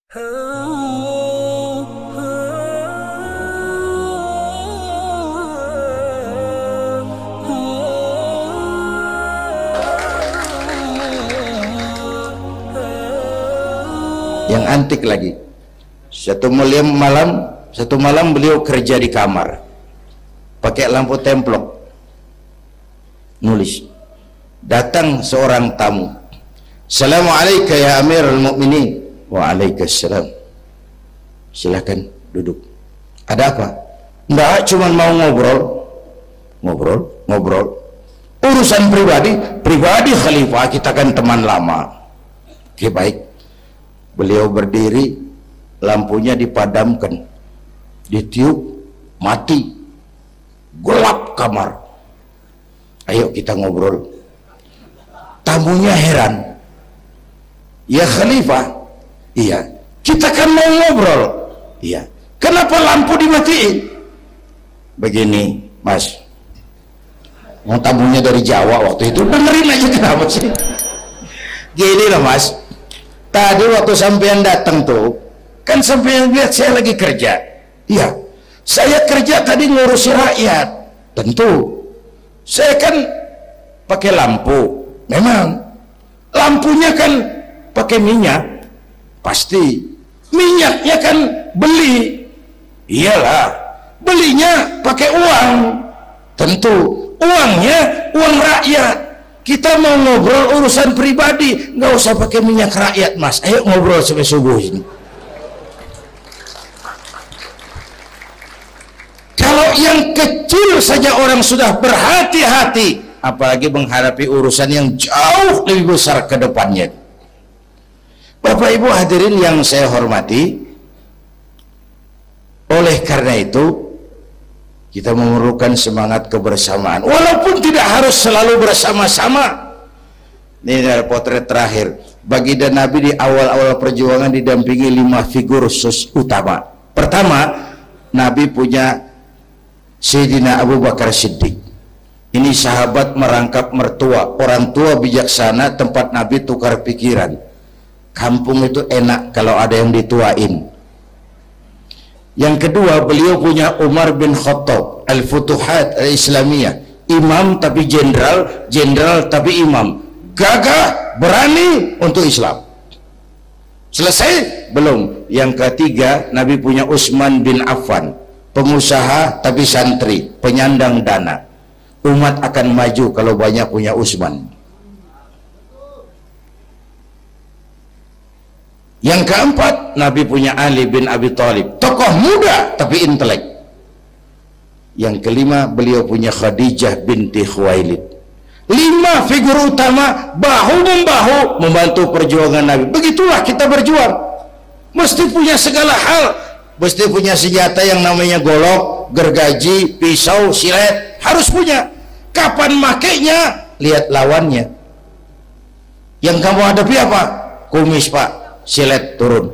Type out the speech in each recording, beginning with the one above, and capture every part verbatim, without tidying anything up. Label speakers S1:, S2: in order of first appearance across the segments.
S1: Yang antik lagi, satu malam malam satu malam beliau kerja di kamar pakai lampu templok, nulis. Datang seorang tamu, "Assalamualaikum ya Amirul Mukminin." "Waalaikumsalam." "Silakan duduk." "Ada apa?" "Enggak, cuma mau ngobrol." "Ngobrol? Ngobrol urusan pribadi?" "Pribadi Khalifah, kita kan teman lama." "Oke, baik." Beliau berdiri, lampunya dipadamkan, ditiup, mati, gelap kamar. "Ayo kita ngobrol." Tamunya heran, "Ya Khalifah." "Iya." "Kita kan mau ngobrol." "Iya." "Kenapa lampu dimatiin?" "Begini Mas," mau tamunya dari Jawa waktu itu, dengerin aja kenapa sih. "Gini loh Mas, tadi waktu sampean datang tuh, kan sampean lihat saya lagi kerja." "Iya." "Saya kerja tadi ngurusi rakyat." "Tentu. Saya kan pakai lampu." "Memang. Lampunya kan pakai minyak." "Pasti. Minyaknya kan beli." "Iyalah. Belinya pakai uang." "Tentu. Uangnya uang rakyat. Kita mau ngobrol urusan pribadi, nggak usah pakai minyak rakyat Mas. Ayo ngobrol sampai subuh ini." Kalau yang kecil saja orang sudah berhati-hati, apalagi menghadapi urusan yang jauh lebih besar ke depannya. Bapak Ibu hadirin yang saya hormati, oleh karena itu kita memerlukan semangat kebersamaan, walaupun tidak harus selalu bersama-sama. Ini adalah potret terakhir. Baginda Nabi di awal-awal perjuangan didampingi lima figur utama. Pertama, Nabi punya Sayyidina Abu Bakar Siddiq. Ini sahabat merangkap mertua, orang tua bijaksana, tempat Nabi tukar pikiran. Kampung itu enak kalau ada yang dituain. Yang kedua, beliau punya Umar bin Khattab, Al-Futuhat Al-Islamiyah, imam tapi jenderal, jenderal tapi imam, gagah, berani untuk Islam. Selesai? Belum. Yang ketiga, Nabi punya Utsman bin Affan, pengusaha tapi santri, penyandang dana. Umat akan maju kalau banyak punya Utsman. Yang keempat, Nabi punya Ali bin Abi Thalib, tokoh muda tapi intelek. Yang kelima, beliau punya Khadijah binti Khuwailid. Lima figur utama bahu-membahu membantu perjuangan Nabi. Begitulah kita berjuang, mesti punya segala hal, mesti punya senjata yang namanya golok, gergaji, pisau, silet, harus punya. Kapan makainya, lihat lawannya. Yang kamu hadapi apa? Kumis Pak, silet turun.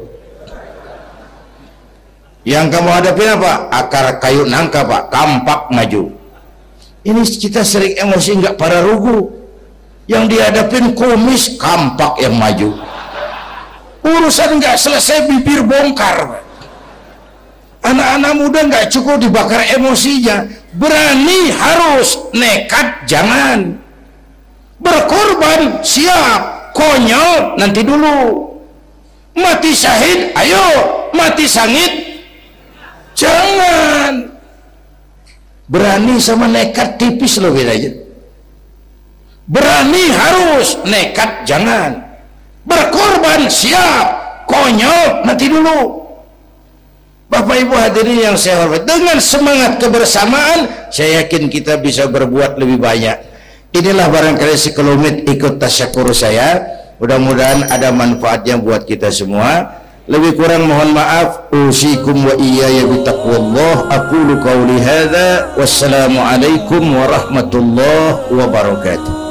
S1: Yang kamu hadapi apa? Akar kayu nangka Pak, kampak maju. Ini kita sering emosi nggak pada rugu. Yang dihadapin kumis, kampak yang maju. Urusan nggak selesai bibir bongkar. Anak-anak muda nggak cukup dibakar emosinya, berani harus, nekat jangan. Berkorban siap, konyol nanti dulu. Mati syahid, ayo. Mati sangit, jangan. Berani sama nekat tipis loh bedanya. Berani harus, nekat jangan. Berkorban siap, konyol nanti dulu. Bapak Ibu hadirin yang saya hormati, dengan semangat kebersamaan, saya yakin kita bisa berbuat lebih banyak. Inilah barangkali sekelumit ikut tasyakur saya. Mudah-mudahan ada manfaatnya buat kita semua. Lebih kurang mohon maaf. Usikum wa iyaya bitaqwallah. Aqulu qawli hadza. Wassalamualaikum warahmatullahi wabarakatuh.